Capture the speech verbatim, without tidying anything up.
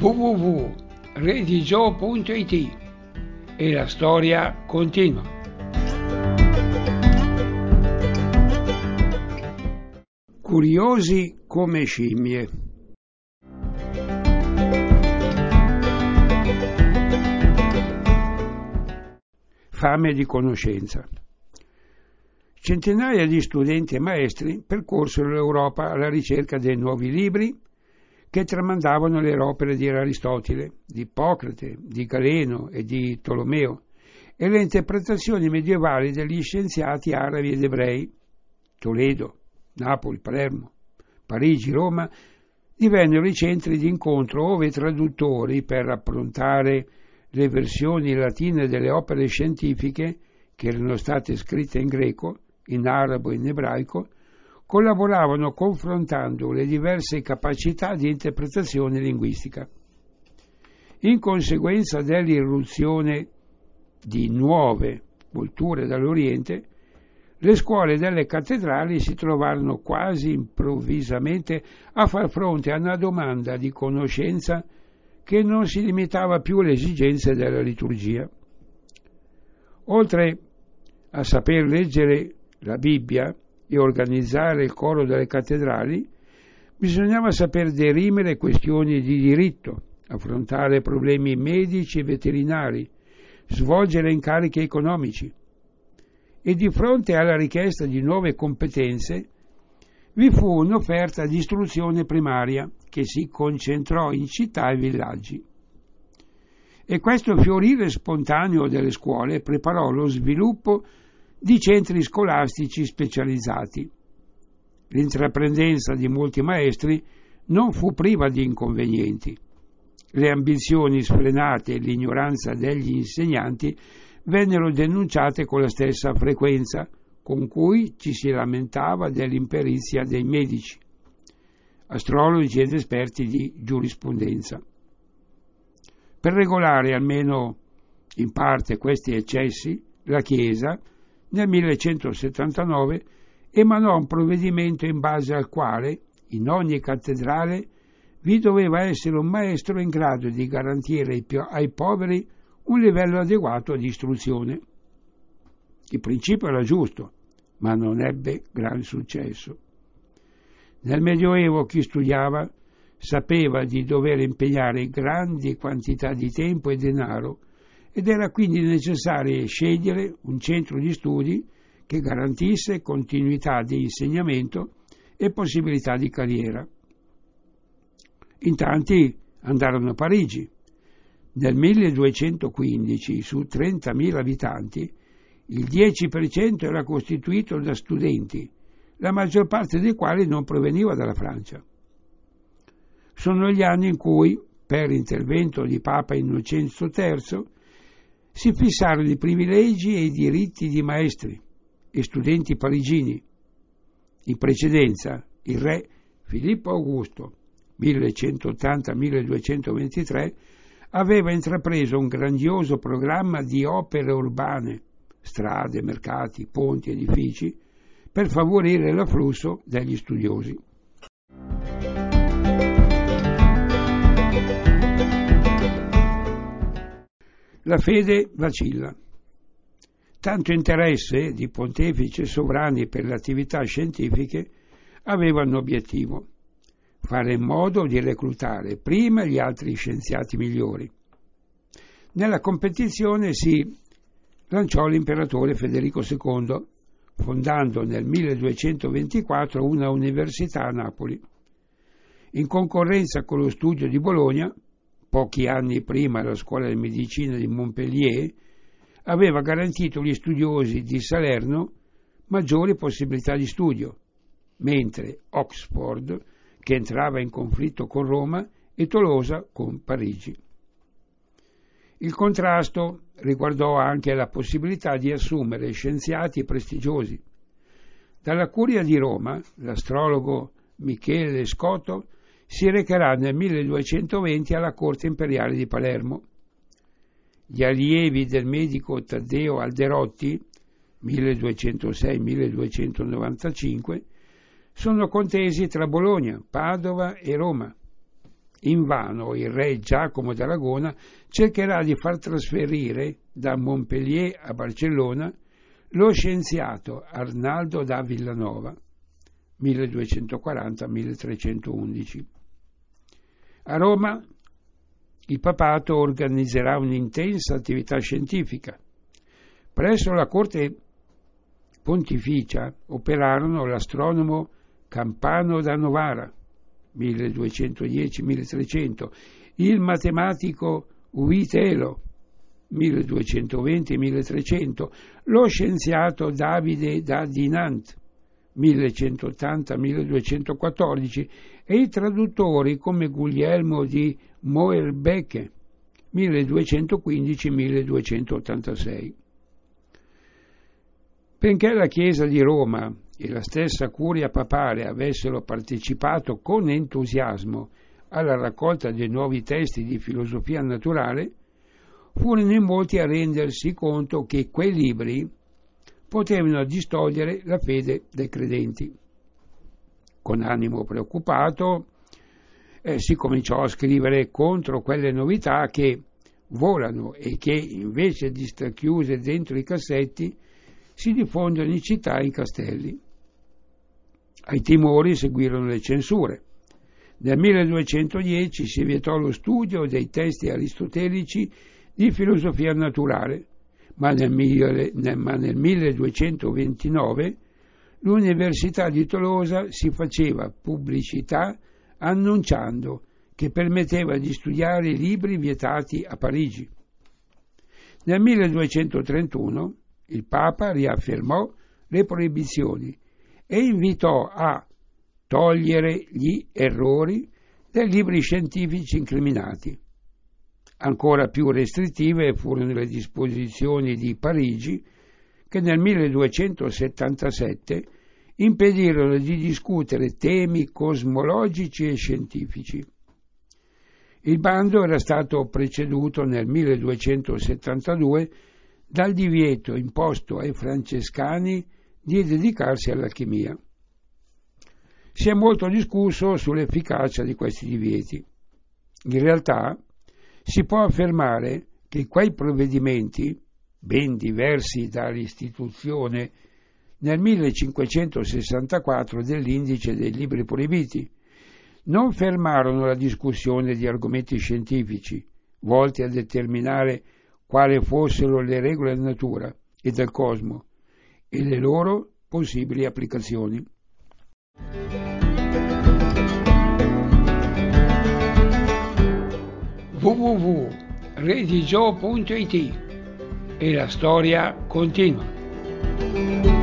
w w w punto redigio punto i t e la storia continua. Curiosi come scimmie. Fame di conoscenza. Centinaia di studenti e maestri percorsero l'Europa alla ricerca dei nuovi libri che tramandavano le opere di Aristotele, di Ippocrate, di Galeno e di Tolomeo e le interpretazioni medievali degli scienziati arabi ed ebrei. Toledo, Napoli, Palermo, Parigi, Roma divennero i centri di incontro ove i traduttori, per approntare le versioni latine delle opere scientifiche che erano state scritte in greco, in arabo e in ebraico, collaboravano confrontando le diverse capacità di interpretazione linguistica. In conseguenza dell'irruzione di nuove culture dall'Oriente, le scuole delle cattedrali si trovarono quasi improvvisamente a far fronte a una domanda di conoscenza che non si limitava più alle esigenze della liturgia. Oltre a saper leggere la Bibbia e organizzare il coro delle cattedrali, bisognava saper dirimere questioni di diritto, affrontare problemi medici e veterinari, svolgere incarichi economici. E di fronte alla richiesta di nuove competenze vi fu un'offerta di istruzione primaria che si concentrò in città e villaggi. E questo fiorire spontaneo delle scuole preparò lo sviluppo di centri scolastici specializzati. L'intraprendenza di molti maestri non fu priva di inconvenienti. Le ambizioni sfrenate e l'ignoranza degli insegnanti vennero denunciate con la stessa frequenza con cui ci si lamentava dell'imperizia dei medici, astrologi ed esperti di giurisprudenza. Per regolare almeno in parte questi eccessi, la Chiesa nel millecentosettantanove emanò un provvedimento in base al quale in ogni cattedrale vi doveva essere un maestro in grado di garantire ai, pi- ai poveri un livello adeguato di istruzione. Il principio era giusto, ma non ebbe gran successo. Nel Medioevo chi studiava sapeva di dover impegnare grandi quantità di tempo e denaro ed era quindi necessario scegliere un centro di studi che garantisse continuità di insegnamento e possibilità di carriera. In tanti andarono a Parigi. Nel milleduecentoquindici, su trentamila abitanti, il dieci per cento era costituito da studenti, la maggior parte dei quali non proveniva dalla Francia. Sono gli anni in cui, per intervento di Papa Innocenzo terzo, si fissarono i privilegi e i diritti di maestri e studenti parigini. In precedenza, il re Filippo Augusto, millecentottanta milleduecentoventitré, aveva intrapreso un grandioso programma di opere urbane, strade, mercati, ponti, edifici, per favorire l'afflusso degli studiosi. La fede vacilla. Tanto interesse di pontefici e sovrani per le attività scientifiche aveva un obiettivo: fare in modo di reclutare prima gli altri scienziati migliori. Nella competizione si lanciò l'imperatore Federico secondo, fondando nel milleduecentoventiquattro una università a Napoli. In concorrenza con lo studio di Bologna, pochi anni prima la scuola di medicina di Montpellier aveva garantito agli studiosi di Salerno maggiori possibilità di studio, mentre Oxford, che entrava in conflitto con Roma, e Tolosa con Parigi. Il contrasto riguardò anche la possibilità di assumere scienziati prestigiosi. Dalla Curia di Roma, l'astrologo Michele Scotto si recherà nel milleduecentoventi alla corte imperiale di Palermo. Gli allievi del medico Taddeo Alderotti, milleduecentosei milleduecentonovantacinque, sono contesi tra Bologna, Padova e Roma. invano il re Giacomo d'Aragona cercherà di far trasferire da Montpellier a Barcellona lo scienziato Arnaldo da Villanova, milleduecentoquaranta milletrecentoundici. A Roma il papato organizzerà un'intensa attività scientifica. Presso la corte pontificia operarono l'astronomo Campano da Novara, milleduecentodieci milletrecento, il matematico Uitelo, milleduecentoventi milletrecento, lo scienziato Davide da Dinant, millecentottanta milleduecentoquattordici, e i traduttori come Guglielmo di Moerbeke, milleduecentoquindici milleduecentottantasei. Benché la Chiesa di Roma e la stessa Curia papale avessero partecipato con entusiasmo alla raccolta dei nuovi testi di filosofia naturale, furono in molti a rendersi conto che quei libri potevano distogliere la fede dei credenti. Con animo preoccupato eh, si cominciò a scrivere contro quelle novità che volano e che, invece di star chiuse dentro i cassetti, si diffondono in città e in castelli. Ai timori seguirono le censure. Nel milleduecentodieci si vietò lo studio dei testi aristotelici di filosofia naturale, ma nel, mille, nel, ma nel milleduecentoventinove l'Università di Tolosa si faceva pubblicità annunciando che permetteva di studiare i libri vietati a Parigi. Nel milleduecentotrentuno il Papa riaffermò le proibizioni e invitò a togliere gli errori dai libri scientifici incriminati. Ancora più restrittive furono le disposizioni di Parigi, che nel milleduecentosettantasette impedirono di discutere temi cosmologici e scientifici. Il bando era stato preceduto nel milleduecentosettantadue dal divieto imposto ai francescani di dedicarsi all'alchimia. Si è molto discusso sull'efficacia di questi divieti. In realtà si può affermare che quei provvedimenti, ben diversi dall'istituzione nel millecinquecentosessantaquattro dell'indice dei libri proibiti, non fermarono la discussione di argomenti scientifici volti a determinare quali fossero le regole della natura e del cosmo e le loro possibili applicazioni. w w w punto redigio punto it E la storia continua.